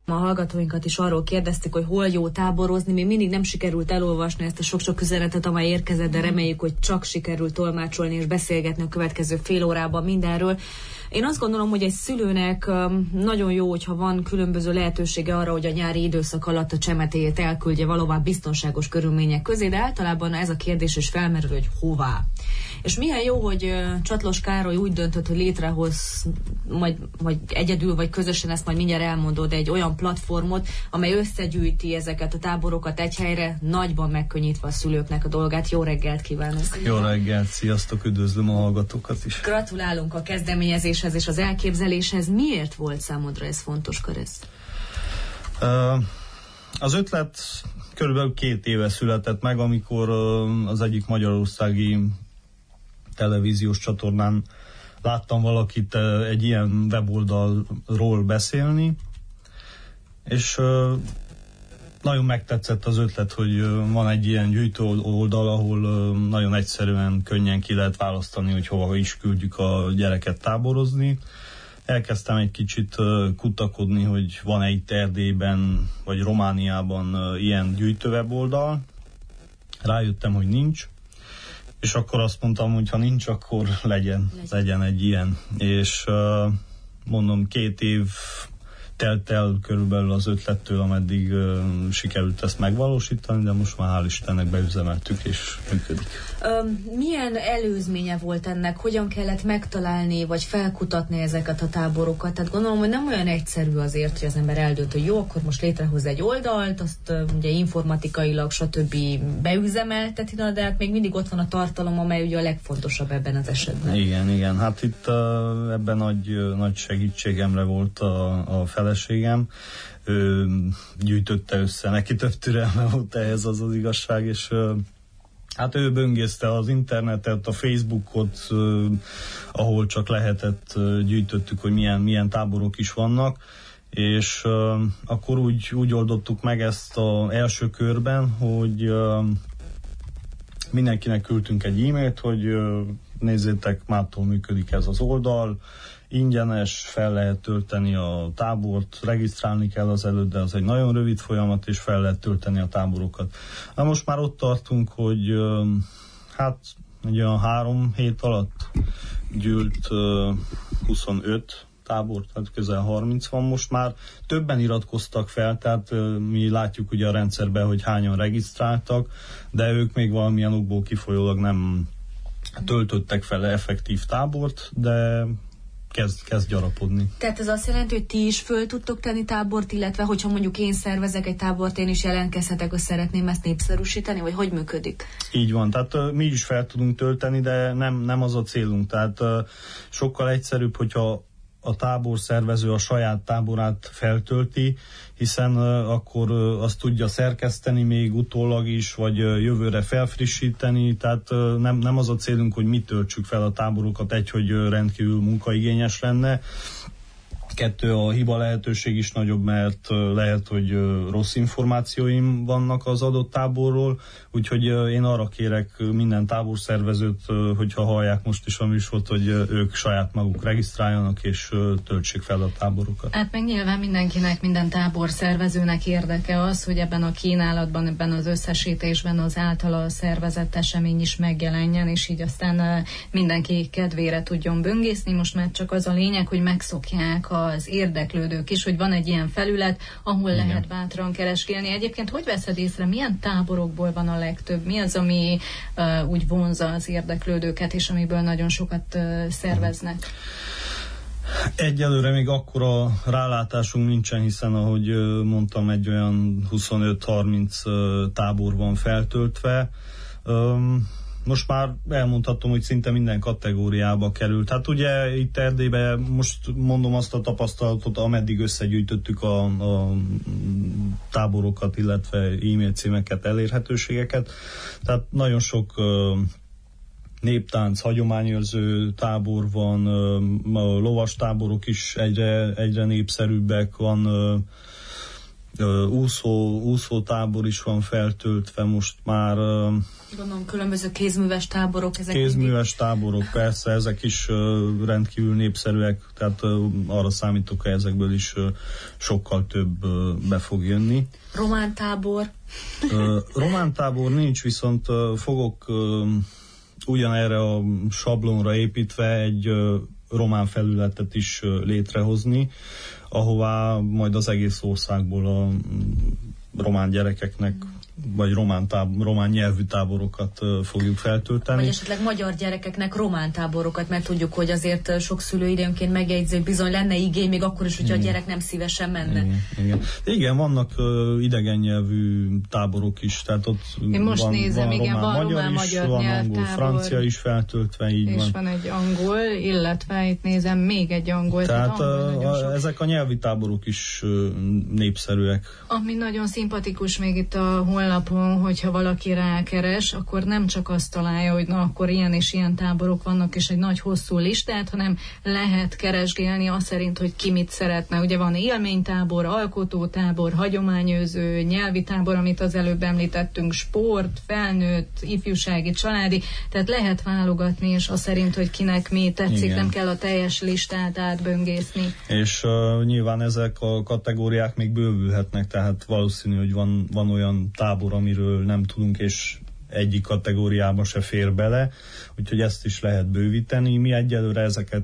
A hallgatóinkat is arról kérdezték, hogy hol jó táborozni. Még mindig nem sikerült elolvasni ezt a sok-sok üzenetet, amely érkezett, de reméljük, hogy csak sikerült tolmácsolni és beszélgetni a következő fél órában mindenről. Én azt gondolom, hogy egy szülőnek nagyon jó, hogyha van különböző lehetősége arra, hogy a nyári időszak alatt a csemetéjét elküldje valóban biztonságos körülmények közé, de általában ez a kérdés is felmerül, hogy hová. És milyen jó, hogy Csatlos Károly úgy döntött, hogy létrehoz, vagy egyedül, vagy közösen, ezt majd mindjárt elmondod, egy olyan platformot, amely összegyűjti ezeket a táborokat egy helyre, nagyban megkönnyítve a szülőknek a dolgát. Jó reggelt kívánok! Jó reggelt, sziasztok, üdvözlöm a hallgatókat is! Gratulálunk a kezdeményezéshez és az elképzeléshez. Miért volt számodra ez fontos, Karesz? Az ötlet körülbelül 2 éve született meg, amikor az egyik magyarországi televíziós csatornán láttam valakit egy ilyen weboldalról beszélni, és nagyon megtetszett az ötlet, hogy van egy ilyen gyűjtő oldal, ahol nagyon egyszerűen, könnyen ki lehet választani, hogy hova is küldjük a gyereket táborozni. Elkezdtem egy kicsit kutakodni, hogy van-e itt Erdélyben vagy Romániában ilyen gyűjtő weboldal. Rájöttem, hogy nincs. És akkor azt mondtam, hogy ha nincs, akkor legyen egy ilyen. És mondom, 2 év telt el körülbelül az ötlettől, ameddig sikerült ezt megvalósítani, de most már hál' Istennek beüzemeltük, és működik. Milyen előzménye volt ennek? Hogyan kellett megtalálni, vagy felkutatni ezeket a táborokat? Tehát gondolom, hogy nem olyan egyszerű azért, hogy az ember eldönt, hogy jó, akkor most létrehoz egy oldalt, azt ugye informatikailag, stb. Beüzemelteti, de hát még mindig ott van a tartalom, amely ugye a legfontosabb ebben az esetben. Igen. Hát itt ebben nagy segítségemre volt a feleségem. Ő gyűjtötte össze, neki több türelme volt ehhez, az igazság, és hát ő böngészte az internetet, a Facebookot, ahol csak lehetett, gyűjtöttük, hogy milyen táborok is vannak, és akkor úgy oldottuk meg ezt az első körben, hogy mindenkinek küldtünk egy e-mailt, hogy nézzétek, mától működik ez az oldal, ingyenes, fel lehet tölteni a tábort, regisztrálni kell az előtt, de az egy nagyon rövid folyamat, és fel lehet tölteni a táborokat. Na most már ott tartunk, hogy hát egy olyan 3 hét alatt gyűlt 25 tábor, tehát közel 30 van most már. Többen iratkoztak fel, tehát mi látjuk ugye a rendszerben, hogy hányan regisztráltak, de ők még valamilyen okból kifolyólag nem töltöttek fel effektív tábort, de kezd gyarapodni. Tehát ez azt jelenti, hogy ti is föl tudtok tenni tábort, illetve hogyha mondjuk én szervezek egy tábort, én is jelentkezhetek, hogy szeretném ezt népszerűsíteni, vagy hogy működik? Így van, tehát mi is fel tudunk tölteni, de nem az a célunk. Tehát sokkal egyszerűbb, hogyha a táborszervező a saját táborát feltölti, hiszen akkor azt tudja szerkeszteni még utólag is, vagy jövőre felfrissíteni, tehát nem az a célunk, hogy mi töltsük fel a táborokat, hogy rendkívül munkaigényes lenne. 2, a hiba lehetőség is nagyobb, mert lehet, hogy rossz információim vannak az adott táborról, úgyhogy én arra kérek minden táborszervezőt, hogyha hallják most is a műsort, hogy ők saját maguk regisztráljanak és töltsék fel a táborokat. Hát meg nyilván mindenkinek, minden táborszervezőnek érdeke az, hogy ebben a kínálatban, ebben az összesítésben az általa szervezett esemény is megjelenjen, és így aztán mindenki kedvére tudjon böngészni. Most már csak az a lényeg, hogy megszokják az érdeklődők is, hogy van egy ilyen felület, ahol igen, lehet bátran keresgélni. Egyébként hogy veszed észre, milyen táborokból van a legtöbb? Mi az, ami úgy vonzza az érdeklődőket, és amiből nagyon sokat szerveznek? Egyelőre még akkora rálátásunk nincsen, hiszen ahogy mondtam, egy olyan 25-30 tábor van feltöltve. Most már elmondhatom, hogy szinte minden kategóriába került. Hát ugye itt Erdélyben most mondom azt a tapasztalatot, ameddig összegyűjtöttük a táborokat, illetve e-mail címeket, elérhetőségeket. Tehát nagyon sok néptánc, hagyományőrző tábor van, lovas táborok is egyre népszerűbbek, van úszótábor is van feltöltve most már. Gondolom különböző kézműves táborok. Kézműves táborok, persze, ezek is rendkívül népszerűek, tehát arra számítok, hogy ezekből is sokkal több be fog jönni. Román tábor? Román tábor nincs, viszont fogok ugyanerre a sablonra építve egy román felületet is létrehozni, ahová majd az egész országból a román gyerekeknek vagy román nyelvű táborokat fogjuk feltölteni. Vagy esetleg magyar gyerekeknek román táborokat, mert tudjuk, hogy azért sok szülő időnként megjegyzi, bizony lenne igény, még akkor is, hogyha a gyerek nem szívesen menne. Igen, vannak idegen nyelvű táborok is, tehát ott én most nézem, van román magyar van nyelvtábor, angol, francia is feltöltve, így és van egy angol, illetve itt nézem még egy angol. Tehát ezek a nyelvi táborok is népszerűek. Ami nagyon szimpatikus még itt a honlapon, hogyha valaki rákeres, akkor nem csak azt találja, hogy na akkor ilyen és ilyen táborok vannak, és egy nagy hosszú listát, hanem lehet keresgélni azt szerint, hogy ki mit szeretne. Ugye van élménytábor, alkotótábor, hagyományőrző, nyelvi tábor, amit az előbb említettünk, sport, felnőtt, ifjúsági, családi, tehát lehet válogatni, és azt szerint, hogy kinek mi tetszik, igen. Nem kell a teljes listát átböngészni. És nyilván ezek a kategóriák még bővülhetnek, tehát valószínű, hogy van olyan tábor, amiről nem tudunk, és egyik kategóriába se fér bele, úgyhogy ezt is lehet bővíteni. Mi egyelőre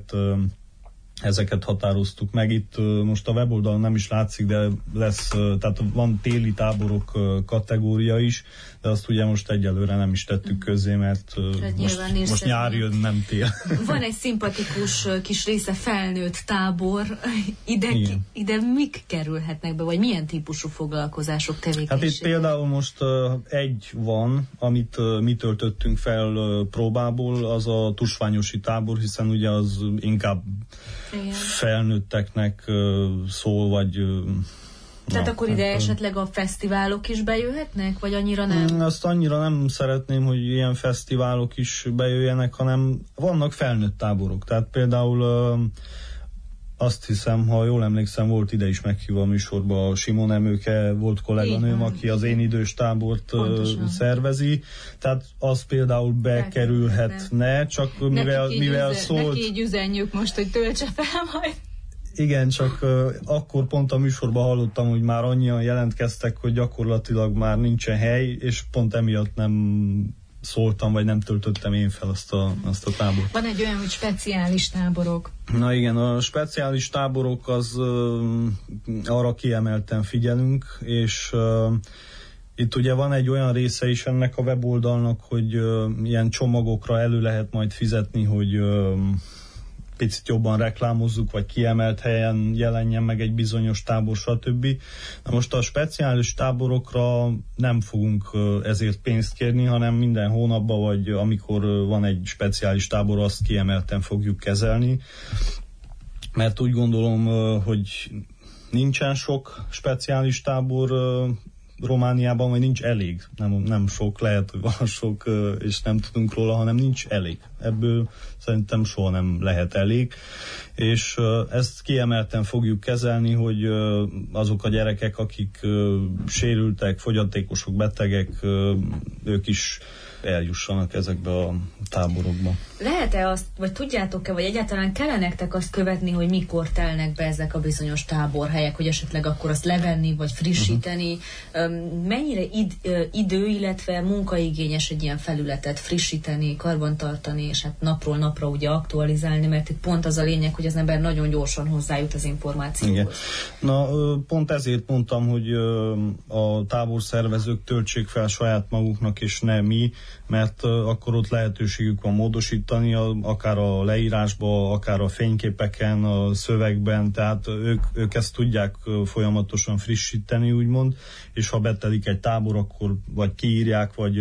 ezeket határoztuk meg. Itt most a weboldalon nem is látszik, de lesz, tehát van téli táborok kategória is, de azt ugye most egyelőre nem is tettük közzé, mert most nyár jön, nem tél. Van egy szimpatikus kis része, felnőtt tábor. Ide mik kerülhetnek be, vagy milyen típusú foglalkozások, tevékenységek? Hát itt például most egy van, amit mi töltöttünk fel próbából, az a tusványosi tábor, hiszen ugye az inkább felnőtteknek szól, vagy... Tehát akkor ide esetleg a fesztiválok is bejöhetnek, vagy annyira nem? Azt annyira nem szeretném, hogy ilyen fesztiválok is bejöjjenek, hanem vannak felnőtt táborok. Tehát például azt hiszem, ha jól emlékszem, volt ide is meghívva a műsorba a Simon Emőke, volt kolléganőm, aki az Én idős tábort szervezi. Tehát az például bekerülhetne, csak mivel szólt... Neki így üzenjük most, hogy töltse fel majd. Igen, csak akkor pont a műsorban hallottam, hogy már annyian jelentkeztek, hogy gyakorlatilag már nincsen hely, és pont emiatt nem szóltam, vagy nem töltöttem én fel azt a tábort. Van egy olyan, hogy speciális táborok. Na igen, a speciális táborok az arra kiemelten figyelünk, és itt ugye van egy olyan része is ennek a weboldalnak, hogy ilyen csomagokra elő lehet majd fizetni, hogy picit jobban reklámozzuk, vagy kiemelt helyen jelenjen meg egy bizonyos tábor, stb. Na most a speciális táborokra nem fogunk ezért pénzt kérni, hanem minden hónapban, vagy amikor van egy speciális tábor, azt kiemelten fogjuk kezelni. Mert úgy gondolom, hogy nincsen sok speciális tábor Romániában, vagy nincs elég. Nem sok, lehet, hogy van sok, és nem tudunk róla, hanem nincs elég. Ebből szerintem soha nem lehet elég. És ezt kiemelten fogjuk kezelni, hogy azok a gyerekek, akik sérültek, fogyatékosok, betegek, ők is eljussanak ezekbe a táborokba. Lehet-e azt, vagy tudjátok-e, vagy egyáltalán kell nektek azt követni, hogy mikor telnek be ezek a bizonyos táborhelyek, hogy esetleg akkor azt levenni, vagy frissíteni? Mennyire idő, illetve munkaigényes egy ilyen felületet frissíteni, karbantartani, és hát napról napra ugye aktualizálni, mert itt pont az a lényeg, hogy az ember nagyon gyorsan hozzájut az információhoz. Igen. Na, pont ezért mondtam, hogy a táborszervezők töltsék fel saját maguknak, és ne mi, mert akkor ott lehetőségük van módosítani, akár a leírásba, akár a fényképeken, a szövegben, tehát ők ezt tudják folyamatosan frissíteni, úgymond, és ha betelik egy tábor, akkor vagy kiírják, vagy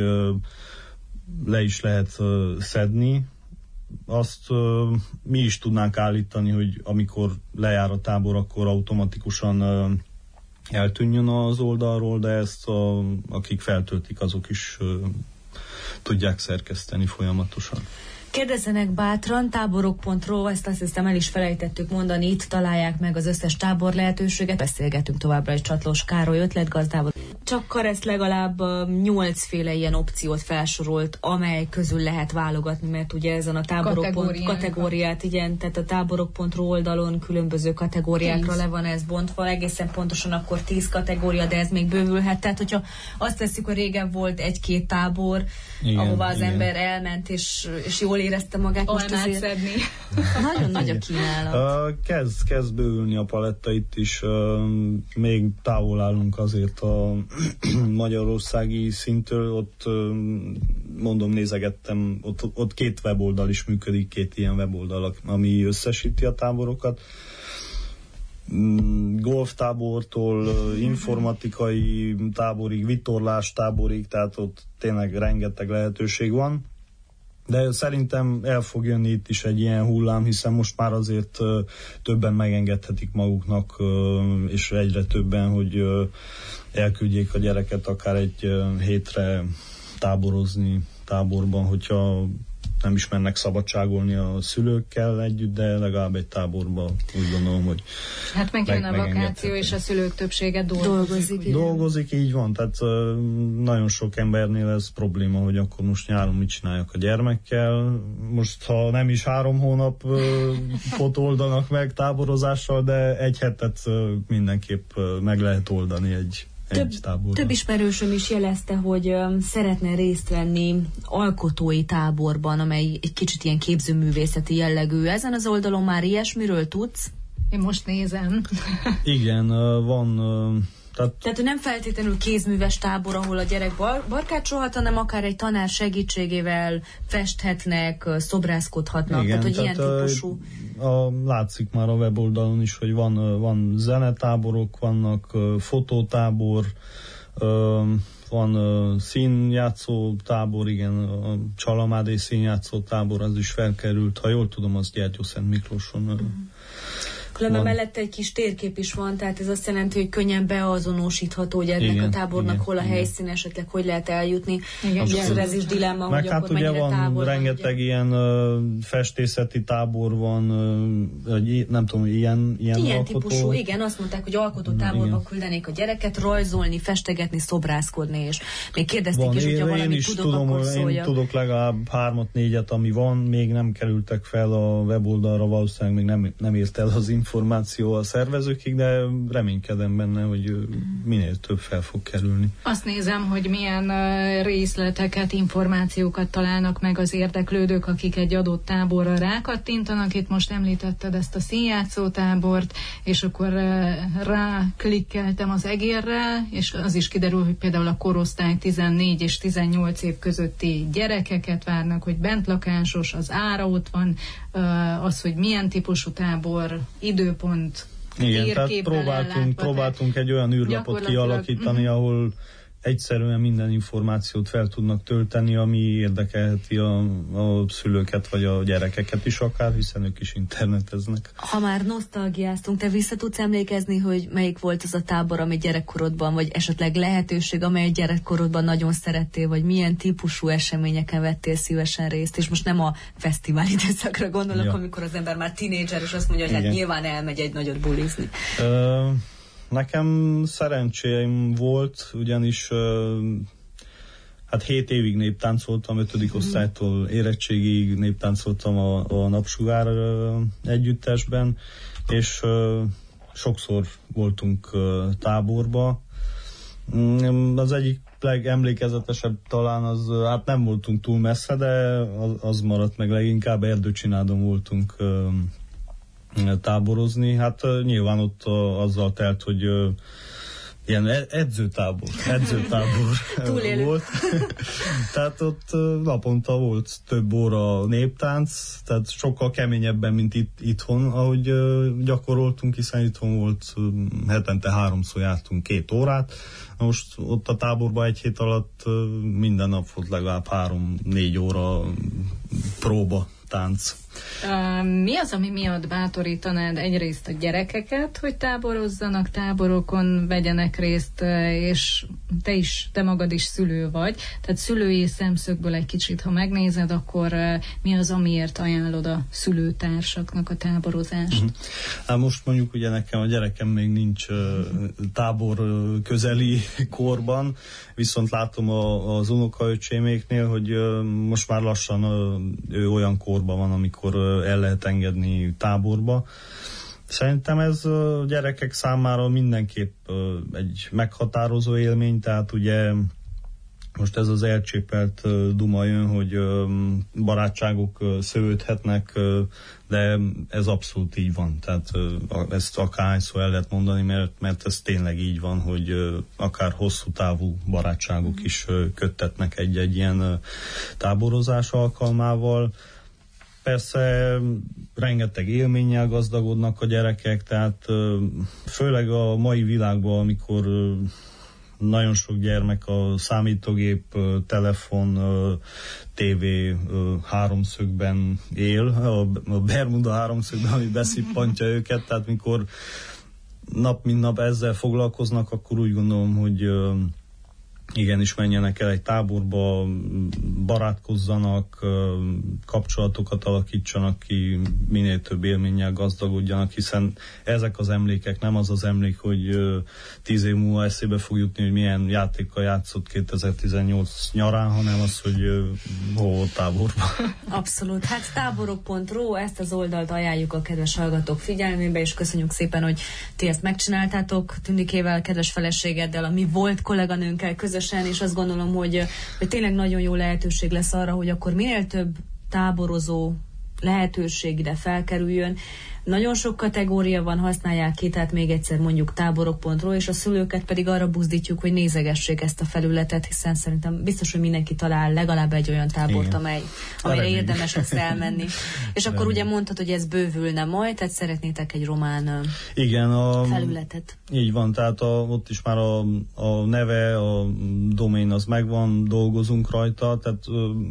le is lehet szedni. Azt mi is tudnánk állítani, hogy amikor lejár a tábor, akkor automatikusan eltűnjön az oldalról, de ezt akik feltöltik, azok is tudják szerkeszteni folyamatosan. Kérdezzenek bátran, táborok.ro, ezt azt hiszem el is felejtettük mondani, itt találják meg az összes tábor lehetőséget. Beszélgetünk továbbra is Csatlós Károly ötletgazdával. Csak Karesz legalább 8 féle ilyen opciót felsorolt, amely közül lehet válogatni, mert ugye ezen a táborok kategóriát, igen, tehát a táborok.ro oldalon különböző kategóriákra le van ez bontva, egészen pontosan akkor 10 kategória, de ez még bővülhet. Tehát, hogyha azt veszik, hogy régen volt 1-2 tábor, igen, ahova az ember elment, és jól érezte magát. Most azért nagyon nagy a kínálat. Kezd bővülni a paletta itt is. Még távol állunk azért a magyarországi szintől. Ott mondom, nézegettem, ott 2 weboldal is működik, 2 ilyen weboldal, ami összesíti a táborokat. Golftábortól informatikai táborig, vitorlás táborig, tehát ott tényleg rengeteg lehetőség van. De szerintem el fog jönni itt is egy ilyen hullám, hiszen most már azért többen megengedhetik maguknak, és egyre többen, hogy elküldjék a gyereket akár egy hétre táborozni táborban, hogyha nem is mennek szabadságolni a szülőkkel együtt, de legalább egy táborban úgy gondolom, hogy hát megjön a vakáció, és a szülők többsége dolgozik, így van. Tehát nagyon sok embernél ez probléma, hogy akkor most nyáron mit csináljak a gyermekkel. Most, ha nem is 3 hónapot oldanak meg táborozással, de egy hetet mindenképp meg lehet oldani egy több ismerősöm is jelezte, hogy szeretne részt venni alkotói táborban, amely egy kicsit ilyen képzőművészeti jellegű. Ezen az oldalon már ilyesmiről tudsz? Én most nézem. Igen, van... Tehát nem feltétlenül kézműves tábor, ahol a gyerek barkácsolhat, hanem akár egy tanár segítségével festhetnek, szobrászkodhatnak. Igen, tehát, hogy ilyen típusú... Látszik már a weboldalon is, hogy van zenetáborok, vannak fotótábor, van színjátszó tábor, igen, a Csalamádé színjátszó tábor, az is felkerült, ha jól tudom, az Gyergyószent Miklóson. Különben mellette egy kis térkép is van, tehát ez azt jelenti, hogy könnyen beazonosítható, hogy ennek a tábornak hol a helyszín, esetleg hogy lehet eljutni. Igen, ez is dilemma, meg hogy hát akkor ugye mennyire távol. Rengeteg ugye ilyen festészeti tábor van, nem tudom, ilyen típusú, igen, azt mondták, hogy alkotó táborba küldenék a gyereket, rajzolni, festegetni, szobrászkodni, és még kérdezték is, hogyha valamit tudok, akkor szóljak. Én tudok legalább 3-4-et, ami van, még nem kerültek fel a weboldalra, valószínűleg még nem ért el az információ a szervezőkig, de reménykedem benne, hogy minél több fel fog kerülni. Azt nézem, hogy milyen részleteket, információkat találnak meg az érdeklődők, akik egy adott táborra rákattintanak. Itt most említetted ezt a színjátszó tábort, és akkor ráklikkeltem az egérre, és az is kiderül, hogy például a korosztály 14 és 18 év közötti gyerekeket várnak, hogy bentlakásos, az ára ott van, az, hogy milyen típusú tábor, időpont, igen, tehát próbáltunk egy olyan űrlapot kialakítani, ahol egyszerűen minden információt fel tudnak tölteni, ami érdekelheti a szülőket, vagy a gyerekeket is akár, hiszen ők is interneteznek. Ha már nosztalgiáztunk, te vissza tudsz emlékezni, hogy melyik volt az a tábor, ami gyerekkorodban, vagy esetleg lehetőség, amely gyerekkorodban nagyon szerettél, vagy milyen típusú eseményeken vettél szívesen részt, és most nem a fesztivál időszakra gondolok, amikor az ember már tínédzser, és azt mondja, hogy hát nyilván elmegy egy nagyot bulizni. Nekem szerencsém volt, ugyanis hát 7 évig néptáncoltam, 5. osztálytól érettségig néptáncoltam a Napsugár együttesben, és sokszor voltunk táborba. Az egyik legemlékezetesebb talán az, hát nem voltunk túl messze, de az maradt meg leginkább, Erdőcsinádon voltunk táborozni. Hát nyilván ott azzal telt, hogy ilyen edzőtábor volt. Tehát ott naponta volt több óra néptánc, tehát sokkal keményebben, mint itthon, ahogy gyakoroltunk, hiszen itthon volt hetente 3-szor jártunk 2 órát. Most ott a táborban egy hét alatt minden nap volt legalább 3-4 óra próba tánc. Mi az, ami miatt bátorítanád egyrészt a gyerekeket, hogy táborozzanak, táborokon vegyenek részt, és te magad is szülő vagy, tehát szülői szemszögből egy kicsit, ha megnézed, akkor mi az, amiért ajánlod a szülőtársaknak a táborozást? Hát most mondjuk ugye nekem a gyerekem még nincs tábor közeli korban, viszont látom az unokaöcséméknél, hogy most már lassan ő olyan korban van, amikor el lehet engedni táborba. Szerintem ez a gyerekek számára mindenképp egy meghatározó élmény, tehát ugye most ez az elcsépelt duma jön, hogy barátságok szövődhetnek, de ez abszolút így van. Tehát ezt akárhányszor el lehet mondani, mert ez tényleg így van, hogy akár hosszú távú barátságok is köttetnek egy ilyen táborozás alkalmával. Persze rengeteg élménnyel gazdagodnak a gyerekek, tehát főleg a mai világban, amikor nagyon sok gyermek a számítógép, telefon, tévé háromszögben él, a Bermuda háromszögben, ami beszippantja őket, tehát mikor nap mint nap ezzel foglalkoznak, akkor úgy gondolom, hogy igenis menjenek el egy táborba, barátkozzanak, kapcsolatokat alakítsanak ki, minél több élménnyel gazdagodjanak, hiszen ezek az emlékek, nem az az emlék, hogy 10 év múlva eszébe fog jutni, hogy milyen játékkal játszott 2018 nyarán, hanem az, hogy hol volt táborban. Abszolút. Hát táborok.ru, ezt az oldalt ajánljuk a kedves hallgatók figyelmébe, és köszönjük szépen, hogy ti ezt megcsináltátok Tündikével, kedves feleségeddel, a mi volt kolléganőnkkel közösen, és azt gondolom, hogy tényleg nagyon jó lehetőség lesz arra, hogy akkor minél több táborozó lehetőség ide felkerüljön. Nagyon sok kategória van, használják ki, tehát még egyszer mondjuk táborok.ru, és a szülőket pedig arra buzdítjuk, hogy nézegessék ezt a felületet, hiszen szerintem biztos, hogy mindenki talál legalább egy olyan tábort, amelyre érdemes lesz elmenni. És akkor ugye mondtad, hogy ez bővülne majd, tehát szeretnétek egy román felületet. Így van, tehát ott is már a neve, a domain az megvan, dolgozunk rajta, tehát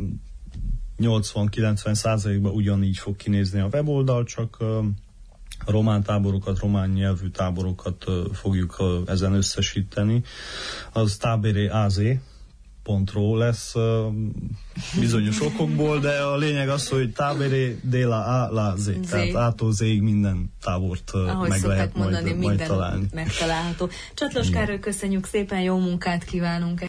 80-90%-ban ugyanígy fog kinézni a weboldal, csak a román táborokat, román nyelvű táborokat fogjuk ezen összesíteni. Az tabereaz.ro lesz bizonyos okokból, de a lényeg az, hogy Tabere de la A la Z, tehát A-tól Z-ig minden tábort meg lehet majd találni. Megtalálható. Csatlós Károly, köszönjük szépen, jó munkát kívánunk!